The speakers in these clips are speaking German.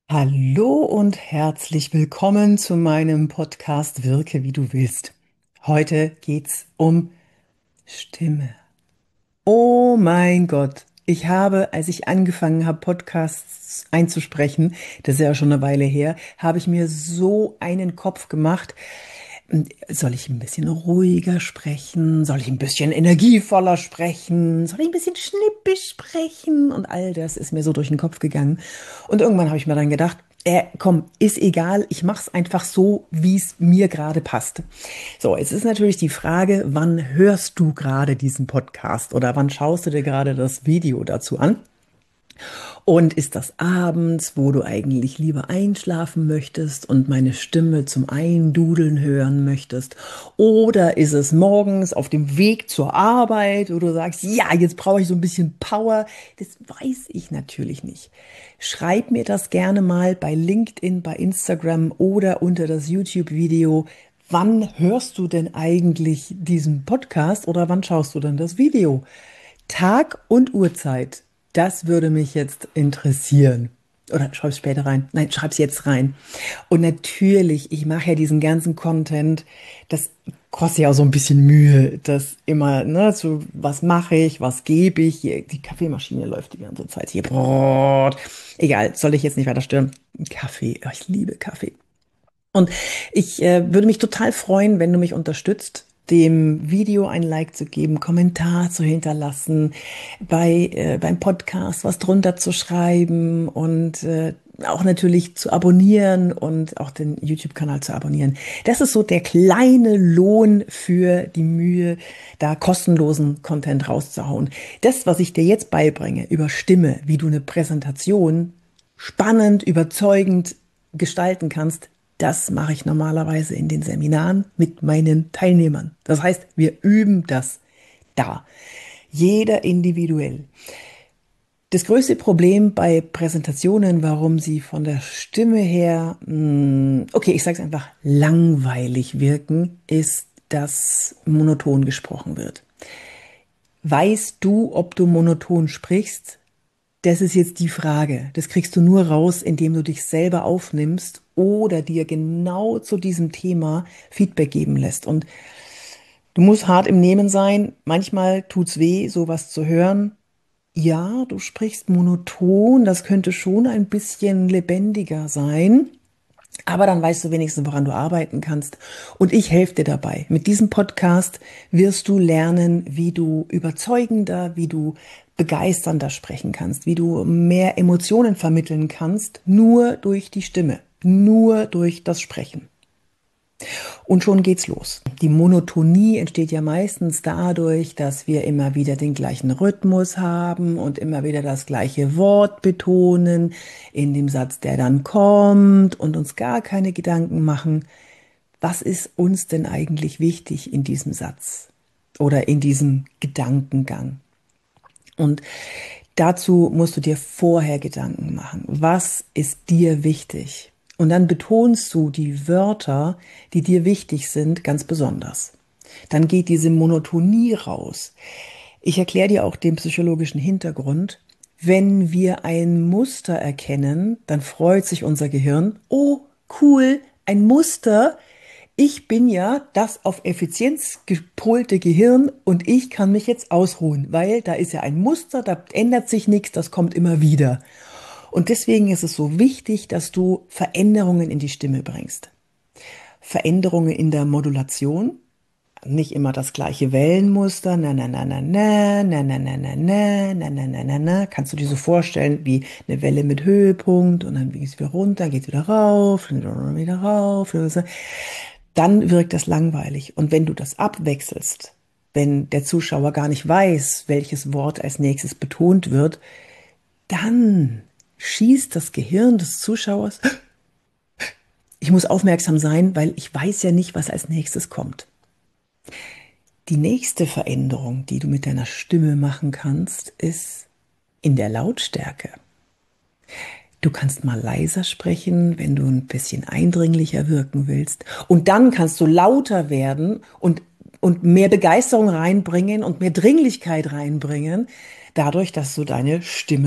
Hallo und herzlich willkommen zu meinem Podcast Wirke, wie du willst. Heute geht's um Stimme. Oh mein Gott, ich habe, als ich angefangen habe, Podcasts einzusprechen, das ist ja schon eine Weile her, habe ich mir so einen Kopf gemacht. Soll ich ein bisschen ruhiger sprechen? Soll ich ein bisschen energievoller sprechen? Soll ich ein bisschen schnippisch sprechen? Und all das ist mir so durch den Kopf gegangen. Und irgendwann habe ich mir dann gedacht, komm, ist egal, ich mache es einfach so, wie es mir gerade passt. So, jetzt ist natürlich die Frage, wann hörst du gerade diesen Podcast oder wann schaust du dir gerade das Video dazu an? Und ist das abends, wo du eigentlich lieber einschlafen möchtest und meine Stimme zum Eindudeln hören möchtest? Oder ist es morgens auf dem Weg zur Arbeit, wo du sagst, ja, jetzt brauche ich so ein bisschen Power? Das weiß ich natürlich nicht. Schreib mir das gerne mal bei LinkedIn, bei Instagram oder unter das YouTube-Video. Wann hörst du denn eigentlich diesen Podcast oder wann schaust du dann das Video? Tag und Uhrzeit, das würde mich jetzt interessieren. Oder schreib's später rein. Nein, schreib's jetzt rein. Und natürlich, ich mache ja diesen ganzen Content, das kostet ja auch so ein bisschen Mühe, das immer, ne, so, was mache ich, was gebe ich? Hier, die Kaffeemaschine läuft die ganze Zeit hier. Brrrt. Egal, soll ich jetzt nicht weiter stören. Kaffee, oh, ich liebe Kaffee. Und ich würde mich total freuen, wenn du mich unterstützt, dem Video ein Like zu geben, Kommentar zu hinterlassen, beim Podcast was drunter zu schreiben und auch natürlich zu abonnieren und auch den YouTube-Kanal zu abonnieren. Das ist so der kleine Lohn für die Mühe, da kostenlosen Content rauszuhauen. Das, was ich dir jetzt beibringe über Stimme, wie du eine Präsentation spannend, überzeugend gestalten kannst, das mache ich normalerweise in den Seminaren mit meinen Teilnehmern. Das heißt, wir üben das da. Jeder individuell. Das größte Problem bei Präsentationen, warum sie von der Stimme her, okay, ich sage es einfach, langweilig wirken, ist, dass monoton gesprochen wird. Weißt du, ob du monoton sprichst? Das ist jetzt die Frage. Das kriegst du nur raus, indem du dich selber aufnimmst oder dir genau zu diesem Thema Feedback geben lässt. Und du musst hart im Nehmen sein. Manchmal tut's weh, sowas zu hören. Ja, du sprichst monoton. Das könnte schon ein bisschen lebendiger sein. Aber dann weißt du wenigstens, woran du arbeiten kannst. Und ich helfe dir dabei. Mit diesem Podcast wirst du lernen, wie du überzeugender, wie du begeisternder sprechen kannst, wie du mehr Emotionen vermitteln kannst, nur durch die Stimme, nur durch das Sprechen. Und schon geht's los. Die Monotonie entsteht ja meistens dadurch, dass wir immer wieder den gleichen Rhythmus haben und immer wieder das gleiche Wort betonen in dem Satz, der dann kommt und uns gar keine Gedanken machen, was ist uns denn eigentlich wichtig in diesem Satz oder in diesem Gedankengang. Und dazu musst du dir vorher Gedanken machen. Was ist dir wichtig? Und dann betonst du die Wörter, die dir wichtig sind, ganz besonders. Dann geht diese Monotonie raus. Ich erkläre dir auch den psychologischen Hintergrund. Wenn wir ein Muster erkennen, dann freut sich unser Gehirn. Oh, cool, ein Muster. Ich bin ja das auf Effizienz gepolte Gehirn und ich kann mich jetzt ausruhen, weil da ist ja ein Muster, da ändert sich nichts, das kommt immer wieder. Und deswegen ist es so wichtig, dass du Veränderungen in die Stimme bringst. Veränderungen in der Modulation, nicht immer das gleiche Wellenmuster, na na na na na na na na na na na na na na na. Kannst du dir so vorstellen wie eine Welle mit Höhepunkt und dann geht es wieder runter, geht wieder rauf, dann wieder rauf. Dann wirkt das langweilig. Und wenn du das abwechselst, wenn der Zuschauer gar nicht weiß, welches Wort als nächstes betont wird, dann schießt das Gehirn des Zuschauers, ich muss aufmerksam sein, weil ich weiß ja nicht, was als nächstes kommt. Die nächste Veränderung, die du mit deiner Stimme machen kannst, ist in der Lautstärke. Du kannst mal leiser sprechen, wenn du ein bisschen eindringlicher wirken willst. Und dann kannst du lauter werden und mehr Begeisterung reinbringen und mehr Dringlichkeit reinbringen, dadurch, dass du deine Stimme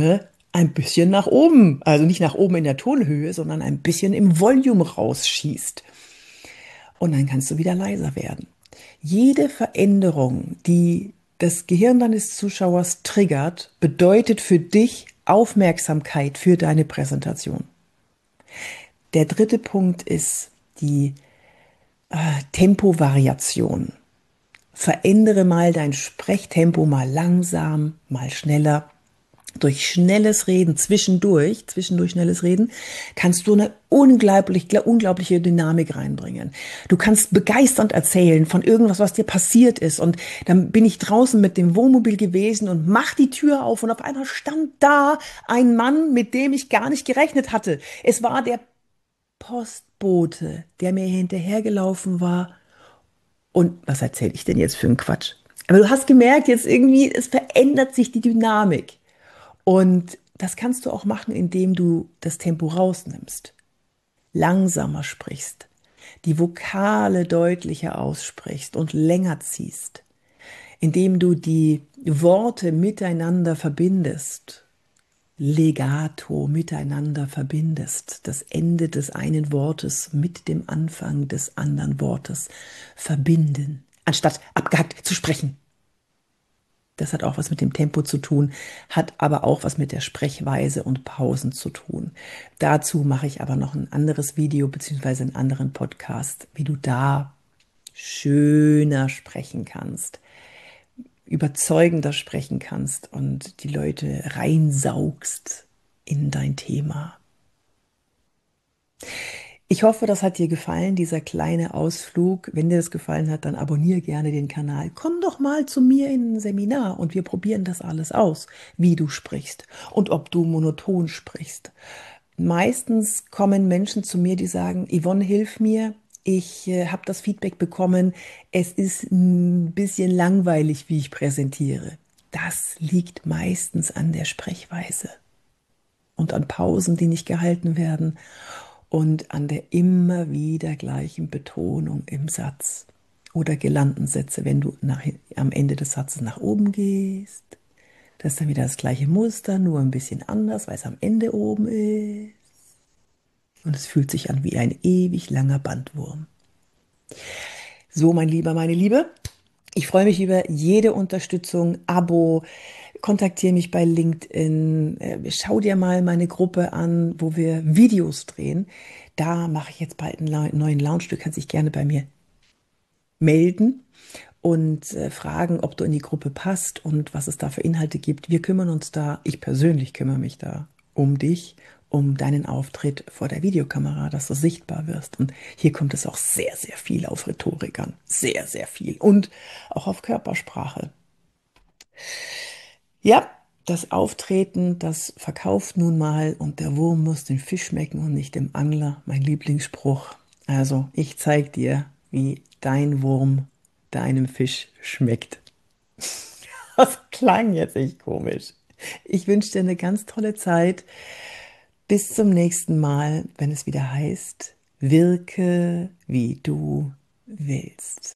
ein bisschen nach oben, also nicht nach oben in der Tonhöhe, sondern ein bisschen im Volume rausschießt. Und dann kannst du wieder leiser werden. Jede Veränderung, die das Gehirn deines Zuschauers triggert, bedeutet für dich Aufmerksamkeit für deine Präsentation. Der dritte Punkt ist die Tempovariation. Verändere mal dein Sprechtempo, mal langsam, mal schneller. Durch schnelles Reden zwischendurch schnelles Reden, kannst du eine unglaubliche Dynamik reinbringen. Du kannst begeisternd erzählen von irgendwas, was dir passiert ist. Und dann bin ich draußen mit dem Wohnmobil gewesen und mach die Tür auf und auf einmal stand da ein Mann, mit dem ich gar nicht gerechnet hatte. Es war der Postbote, der mir hinterhergelaufen war. Und was erzähle ich denn jetzt für einen Quatsch? Aber du hast gemerkt, jetzt irgendwie, es verändert sich die Dynamik. Und das kannst du auch machen, indem du das Tempo rausnimmst, langsamer sprichst, die Vokale deutlicher aussprichst und länger ziehst, indem du die Worte miteinander verbindest, legato miteinander verbindest, das Ende des einen Wortes mit dem Anfang des anderen Wortes verbinden, anstatt abgehackt zu sprechen. Das hat auch was mit dem Tempo zu tun, hat aber auch was mit der Sprechweise und Pausen zu tun. Dazu mache ich aber noch ein anderes Video beziehungsweise einen anderen Podcast, wie du da schöner sprechen kannst, überzeugender sprechen kannst und die Leute reinsaugst in dein Thema. Ich hoffe, das hat dir gefallen, dieser kleine Ausflug. Wenn dir das gefallen hat, dann abonniere gerne den Kanal. Komm doch mal zu mir in ein Seminar und wir probieren das alles aus, wie du sprichst und ob du monoton sprichst. Meistens kommen Menschen zu mir, die sagen, Yvonne, hilf mir. Ich habe das Feedback bekommen, es ist ein bisschen langweilig, wie ich präsentiere. Das liegt meistens an der Sprechweise und an Pausen, die nicht gehalten werden und an der immer wieder gleichen Betonung im Satz oder gelernten Sätze, wenn du am Ende des Satzes nach oben gehst. Das ist dann wieder das gleiche Muster, nur ein bisschen anders, weil es am Ende oben ist. Und es fühlt sich an wie ein ewig langer Bandwurm. So, mein Lieber, meine Liebe, ich freue mich über jede Unterstützung, Abo, kontaktiere mich bei LinkedIn, schau dir mal meine Gruppe an, wo wir Videos drehen. Da mache ich jetzt bald einen neuen Lounge. Du kannst dich gerne bei mir melden und fragen, ob du in die Gruppe passt und was es da für Inhalte gibt. Wir kümmern uns da, ich persönlich kümmere mich da um dich, um deinen Auftritt vor der Videokamera, dass du sichtbar wirst. Und hier kommt es auch sehr, sehr viel auf Rhetorik an. Sehr, sehr viel. Und auch auf Körpersprache. Ja, das Auftreten, das verkauft nun mal und der Wurm muss den Fisch schmecken und nicht dem Angler, mein Lieblingsspruch. Also, ich zeig dir, wie dein Wurm deinem Fisch schmeckt. Das klang jetzt echt komisch. Ich wünsche dir eine ganz tolle Zeit. Bis zum nächsten Mal, wenn es wieder heißt, wirke wie du willst.